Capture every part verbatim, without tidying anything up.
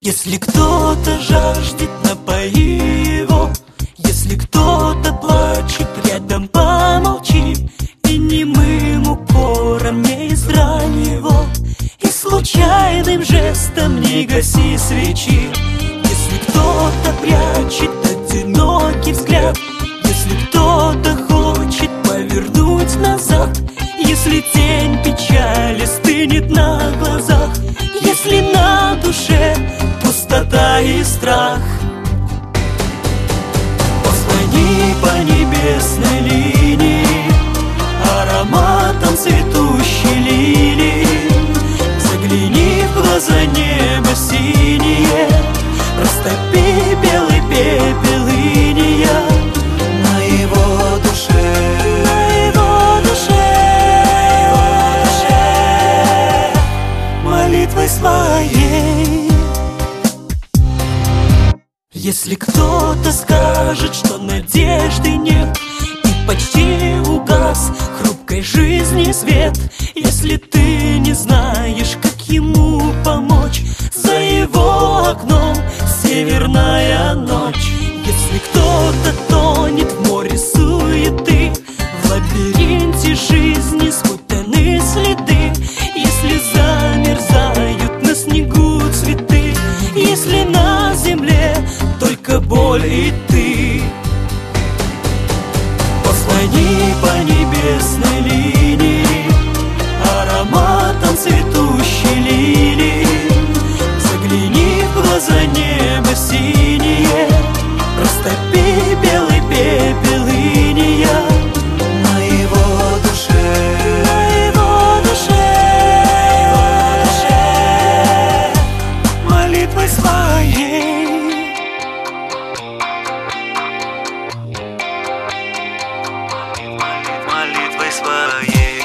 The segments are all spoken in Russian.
Если кто-то жаждет, напои его. Если кто-то плачет, рядом помолчи. И немым укором не изрань его, и случайным жестом не гаси свечи. Если кто-то прячет одинокий взгляд, если кто-то хочет повернуть назад, если тень печали стынет на глазах, если на душе пустота и страх, позвони по небесной линии ароматом цветущей лилии. Загляни в глаза неба синие, растопи белый пепел иния на его душе, на его душе, его душе, молитвой своей. Если кто-то скажет, что надежды нет и почти угас хрупкой жизни свет, если ты не знаешь, как ему помочь, за его окном северная ночь. Если кто-то тонет в море суеты, в лабиринте жизни спутаны следы, если замерзают на снегу цветы, если на земле только боль и ты, позвони по небесной линии ароматом цветущей лилии. Загляни в глаза неба синие, растопи белый пепел иния на его душе, на его душе, его душе, молитвой своей. Молитвой своей.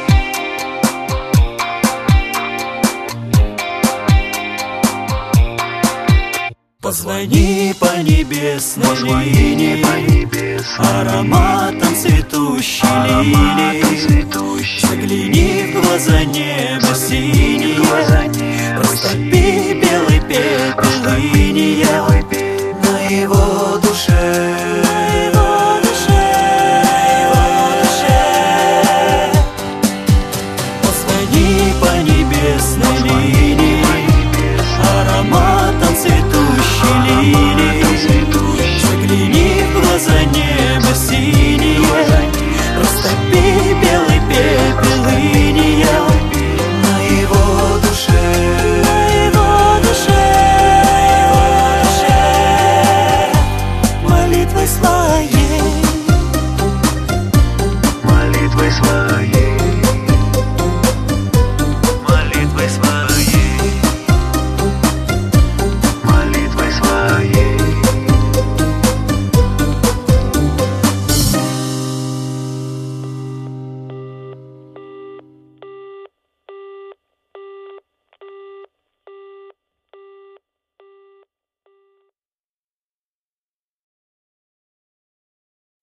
Позвони по небесной линии ароматом цветущей лилии. Загляни в глаза неба синие, растопи белый пепел иния на его душе, на его душе, его душе. Позвони по небесной линии ароматом цветущей лилии. Загляни в глаза неба синие, растопи белый пепел иния на его душе, на его душе, его душе, молитвой своей, молитвой своей.